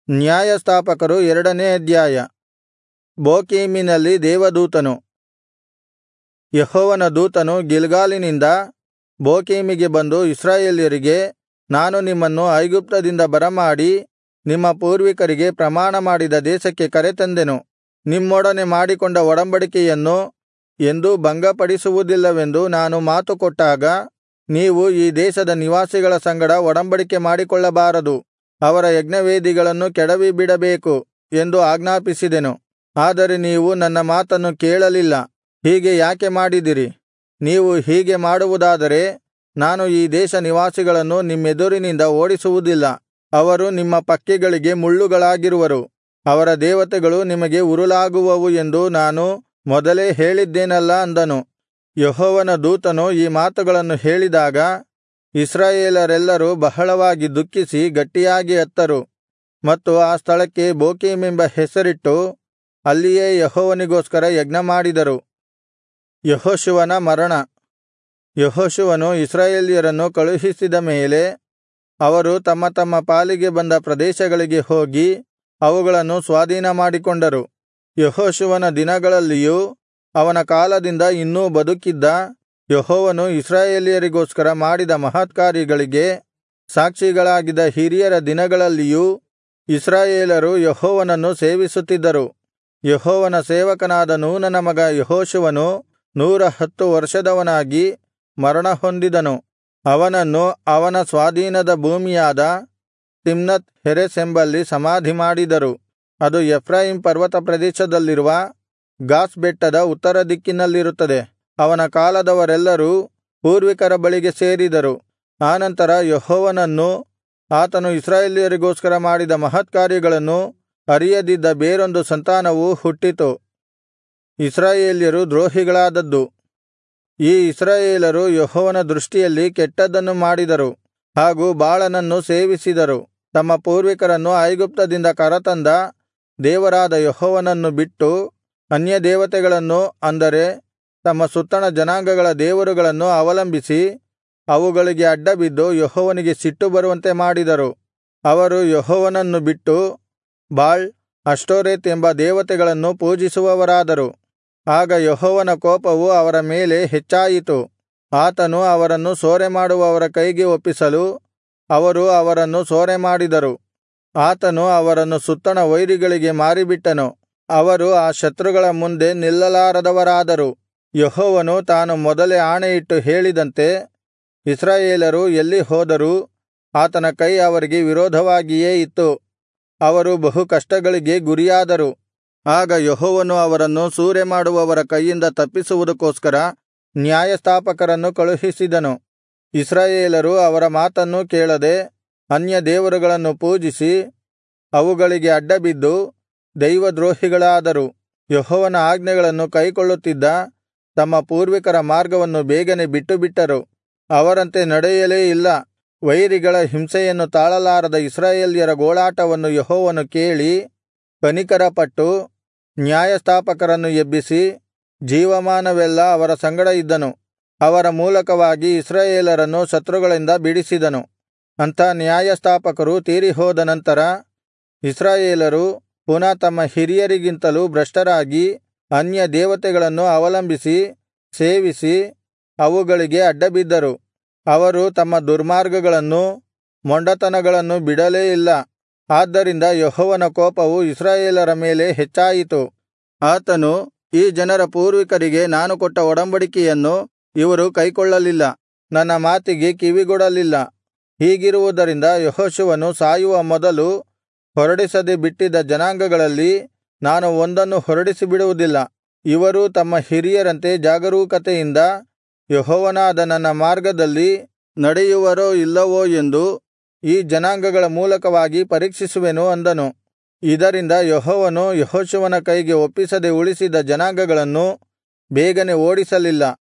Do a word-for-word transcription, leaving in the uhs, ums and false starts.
ನ್ಯಾಯಸ್ಥಾಪಕರು ಎರಡನೇ ಅಧ್ಯಾಯ. ಬೋಕೀಮಿನಲ್ಲಿ ದೇವದೂತನು. ಯೆಹೋವನ ದೂತನು ಗಿಲ್ಗಾಲಿನಿಂದ ಬೋಕೀಮಿಗೆ ಬಂದು ಇಸ್ರಾಯೇಲ್ಯರಿಗೆ, ನಾನು ನಿಮ್ಮನ್ನು ಐಗುಪ್ತದಿಂದ ಬರಮಾಡಿ ನಿಮ್ಮ ಪೂರ್ವಿಕರಿಗೆ ಪ್ರಮಾಣಮಾಡಿದ ದೇಶಕ್ಕೆ ಕರೆತಂದೆನು. ನಿಮ್ಮೊಡನೆ ಮಾಡಿಕೊಂಡ ಒಡಂಬಡಿಕೆಯನ್ನು ಎಂದೂ ಭಂಗಪಡಿಸುವುದಿಲ್ಲವೆಂದು ನಾನು ಮಾತುಕೊಟ್ಟಾಗ, ನೀವು ಈ ದೇಶದ ನಿವಾಸಿಗಳ ಸಂಗಡ ಒಡಂಬಡಿಕೆ ಮಾಡಿಕೊಳ್ಳಬಾರದು, ಅವರ ಯಜ್ಞವೇದಿಗಳನ್ನು ಕೆಡವಿಬಿಡಬೇಕು ಎಂದು ಆಜ್ಞಾಪಿಸಿದೆನು. ಆದರೆ ನೀವು ನನ್ನ ಮಾತನ್ನು ಕೇಳಲಿಲ್ಲ. ಹೀಗೆ ಯಾಕೆ ಮಾಡಿದಿರಿ? ನೀವು ಹೀಗೆ ಮಾಡುವುದಾದರೆ ನಾನು ಈ ದೇಶ ನಿವಾಸಿಗಳನ್ನು ನಿಮ್ಮೆದುರಿನಿಂದ ಓಡಿಸುವುದಿಲ್ಲ. ಅವರು ನಿಮ್ಮ ಪಕ್ಕೆಗಳಿಗೆ ಮುಳ್ಳುಗಳಾಗಿರುವರು, ಅವರ ದೇವತೆಗಳು ನಿಮಗೆ ಉರುಲಾಗುವವು ಎಂದು ನಾನು ಮೊದಲೇ ಹೇಳಿದ್ದೇನಲ್ಲಾ ಅಂದನು. ಯೆಹೋವನ ದೂತನು ಈ ಮಾತುಗಳನ್ನು ಹೇಳಿದಾಗ ಇಸ್ರಾಯೇಲರೆಲ್ಲರೂ ಬಹಳವಾಗಿ ದುಃಖಿಸಿ ಗಟ್ಟಿಯಾಗಿ ಅತ್ತರು, ಮತ್ತು ಆ ಸ್ಥಳಕ್ಕೆ ಬೋಕೀಮೆಂಬ ಹೆಸರಿಟ್ಟು ಅಲ್ಲಿಯೇ ಯೆಹೋವನಿಗೋಸ್ಕರ ಯಜ್ಞಮಾಡಿದರು. ಯೆಹೋಶುವನ ಮರಣ. ಯೆಹೋಶುವನು ಇಸ್ರಾಯೇಲ್ಯರನ್ನು ಕಳುಹಿಸಿದ ಮೇಲೆ ಅವರು ತಮ್ಮ ತಮ್ಮ ಪಾಲಿಗೆ ಬಂದ ಪ್ರದೇಶಗಳಿಗೆ ಹೋಗಿ ಅವುಗಳನ್ನು ಸ್ವಾಧೀನಮಾಡಿಕೊಂಡರು. ಯೆಹೋಶುವನ ದಿನಗಳಲ್ಲಿಯೂ ಅವನ ಕಾಲದಿಂದ ಇನ್ನೂ ಬದುಕಿದ್ದ ಯೆಹೋವನು ಇಸ್ರಾಯೇಲ್ಯರಿಗೋಸ್ಕರ ಮಾಡಿದ ಮಹತ್ಕಾರ್ಯಗಳಿಗೆ ಸಾಕ್ಷಿಗಳಾಗಿದ್ದ ಹಿರಿಯರ ದಿನಗಳಲ್ಲಿಯೂ ಇಸ್ರಾಯೇಲರು ಯೆಹೋವನನ್ನು ಸೇವಿಸುತ್ತಿದ್ದರು. ಯೆಹೋವನ ಸೇವಕನಾದ ನೂನನ ಮಗ ಯೆಹೋಶುವನು ನೂರ ಹತ್ತು ವರ್ಷದವನಾಗಿ ಮರಣಹೊಂದಿದನು. ಅವನನ್ನು ಅವನ ಸ್ವಾಧೀನದ ಭೂಮಿಯಾದ ತಿಮ್ನತ್ ಹೆರೆಸ್ ಎಂಬಲ್ಲಿ ಸಮಾಧಿಮಾಡಿದರು. ಅದು ಎಫ್ರಾಯೀಮ್ ಪರ್ವತ ಪ್ರದೇಶದಲ್ಲಿರುವ ಗಾಷ್ ಬೆಟ್ಟದ ಉತ್ತರ ದಿಕ್ಕಿನಲ್ಲಿರುತ್ತದೆ. ಅವನ ಕಾಲದವರೆಲ್ಲರೂ ಪೂರ್ವಿಕರ ಬಳಿಗೆ ಸೇರಿದರು. ಆನಂತರ ಯೆಹೋವನನ್ನೂ ಆತನು ಇಸ್ರಾಯೇಲ್ಯರಿಗೋಸ್ಕರ ಮಾಡಿದ ಮಹತ್ಕಾರ್ಯಗಳನ್ನೂ ಅರಿಯದಿದ್ದ ಬೇರೊಂದು ಸಂತಾನವು ಹುಟ್ಟಿತು. ಇಸ್ರಾಯೇಲ್ಯರು ದ್ರೋಹಿಗಳಾದದ್ದು. ಈ ಇಸ್ರಾಯೇಲರು ಯೆಹೋವನ ದೃಷ್ಟಿಯಲ್ಲಿ ಕೆಟ್ಟದ್ದನ್ನು ಮಾಡಿದರು ಹಾಗೂ ಬಾಳನನ್ನು ಸೇವಿಸಿದರು. ತಮ್ಮ ಪೂರ್ವಿಕರನ್ನು ಐಗುಪ್ತದಿಂದ ಕರತಂದ ದೇವರಾದ ಯೆಹೋವನನ್ನು ಬಿಟ್ಟು ಅನ್ಯದೇವತೆಗಳನ್ನು, ಅಂದರೆ ತಮ್ಮ ಸುತ್ತಣ ಜನಾಂಗಗಳ ದೇವರುಗಳನ್ನು ಅವಲಂಬಿಸಿ ಅವುಗಳಿಗೆ ಅಡ್ಡಬಿದ್ದು ಯೆಹೋವನಿಗೆ ಸಿಟ್ಟು ಬರುವಂತೆ ಮಾಡಿದರು. ಅವರು ಯೆಹೋವನನ್ನು ಬಿಟ್ಟು ಬಾಳ್, ಅಷ್ಟೋರೆತ್ ಎಂಬ ದೇವತೆಗಳನ್ನು ಪೂಜಿಸುವವರಾದರು. ಆಗ ಯೆಹೋವನ ಕೋಪವು ಅವರ ಮೇಲೆ ಹೆಚ್ಚಾಯಿತು. ಆತನು ಅವರನ್ನು ಸೂರೆಮಾಡುವವರ ಕೈಗೆ ಒಪ್ಪಿಸಲು ಅವರು ಅವರನ್ನು ಸೂರೆಮಾಡಿದರು. ಆತನು ಅವರನ್ನು ಸುತ್ತಣ ವೈರಿಗಳಿಗೆ ಮಾರಿಬಿಟ್ಟನು. ಅವರು ಆ ಶತ್ರುಗಳ ಮುಂದೆ ನಿಲ್ಲಲಾರದವರಾದರು. ಯೆಹೋವನು ತಾನು ಮೊದಲೇ ಆಣೆಯಿಟ್ಟು ಹೇಳಿದಂತೆ ಇಸ್ರಾಯೇಲರು ಎಲ್ಲಿ ಹೋದರೂ ಆತನ ಕೈ ಅವರಿಗೆ ವಿರೋಧವಾಗಿಯೇ ಇತ್ತು. ಅವರು ಬಹು ಕಷ್ಟಗಳಿಗೆ ಗುರಿಯಾದರು. ಆಗ ಯೆಹೋವನು ಅವರನ್ನು ಸೂರೆಮಾಡುವವರ ಕೈಯಿಂದ ತಪ್ಪಿಸುವುದಕ್ಕೋಸ್ಕರ ನ್ಯಾಯಸ್ಥಾಪಕರನ್ನು ಕಳುಹಿಸಿದನು. ಇಸ್ರಾಯೇಲರು ಅವರ ಮಾತನ್ನೂ ಕೇಳದೆ ಅನ್ಯ ದೇವರುಗಳನ್ನು ಪೂಜಿಸಿ ಅವುಗಳಿಗೆ ಅಡ್ಡಬಿದ್ದು ದೈವದ್ರೋಹಿಗಳಾದರು. ಯೆಹೋವನ ಆಜ್ಞೆಗಳನ್ನು ಕೈಕೊಳ್ಳುತ್ತಿದ್ದ ತಮ್ಮ ಪೂರ್ವಿಕರ ಮಾರ್ಗವನ್ನು ಬೇಗನೆ ಬಿಟ್ಟುಬಿಟ್ಟರು. ಅವರಂತೆ ನಡೆಯಲೇ ಇಲ್ಲ. ವೈರಿಗಳ ಹಿಂಸೆಯನ್ನು ತಾಳಲಾರದ ಇಸ್ರಾಯೇಲ್ಯರ ಗೋಳಾಟವನ್ನು ಯೆಹೋವನು ಕೇಳಿ ಕನಿಕರಪಟ್ಟು ನ್ಯಾಯಸ್ಥಾಪಕರನ್ನು ಎಬ್ಬಿಸಿ ಜೀವಮಾನವೆಲ್ಲಾ ಅವರ ಸಂಗಡ ಇದ್ದನು. ಅವರ ಮೂಲಕವಾಗಿ ಇಸ್ರಾಯೇಲರನ್ನು ಶತ್ರುಗಳಿಂದ ಬಿಡಿಸಿದನು. ಅಂಥ ನ್ಯಾಯಸ್ಥಾಪಕರು ತೀರಿಹೋದ ನಂತರ ಇಸ್ರಾಯೇಲರು ಪುನಃ ತಮ್ಮ ಹಿರಿಯರಿಗಿಂತಲೂ ಭ್ರಷ್ಟರಾಗಿ ಅನ್ಯ ದೇವತೆಗಳನ್ನು ಅವಲಂಬಿಸಿ ಸೇವಿಸಿ ಅವುಗಳಿಗೆ ಅಡ್ಡಬಿದ್ದರು. ಅವರು ತಮ್ಮ ದುರ್ಮಾರ್ಗಗಳನ್ನೂ ಮೊಂಡತನಗಳನ್ನು ಬಿಡಲೇ ಇಲ್ಲ. ಆದ್ದರಿಂದ ಯೆಹೋವನ ಕೋಪವು ಇಸ್ರಾಯೇಲರ ಮೇಲೆ ಹೆಚ್ಚಾಯಿತು. ಆತನು ಈ ಜನರ ಪೂರ್ವಿಕರಿಗೆ ನಾನು ಕೊಟ್ಟ ಒಡಂಬಡಿಕೆಯನ್ನು ಇವರು ಕೈಕೊಳ್ಳಲಿಲ್ಲ, ನನ್ನ ಮಾತಿಗೆ ಕಿವಿಗೊಡಲಿಲ್ಲ. ಹೀಗಿರುವುದರಿಂದ ಯೆಹೋಶುವನು ಸಾಯುವ ಮೊದಲು ಹೊರಡಿಸದೆ ಬಿಟ್ಟಿದ್ದ ಜನಾಂಗಗಳಲ್ಲಿ ನಾನು ಒಂದನ್ನು ಹೊರಡಿಸಿಬಿಡುವುದಿಲ್ಲ. ಇವರೂ ತಮ್ಮ ಹಿರಿಯರಂತೆ ಜಾಗರೂಕತೆಯಿಂದ ಯೆಹೋವನಾದ ನನ್ನ ಮಾರ್ಗದಲ್ಲಿ ನಡೆಯುವರೋ ಇಲ್ಲವೋ ಎಂದು ಈ ಜನಾಂಗಗಳ ಮೂಲಕವಾಗಿ ಪರೀಕ್ಷಿಸುವೆನು ಅಂದನು. ಇದರಿಂದ ಯೆಹೋವನು ಯೆಹೋಶುವನ ಕೈಗೆ ಒಪ್ಪಿಸದೆ ಉಳಿಸಿದ ಜನಾಂಗಗಳನ್ನು ಬೇಗನೆ ಓಡಿಸಲಿಲ್ಲ.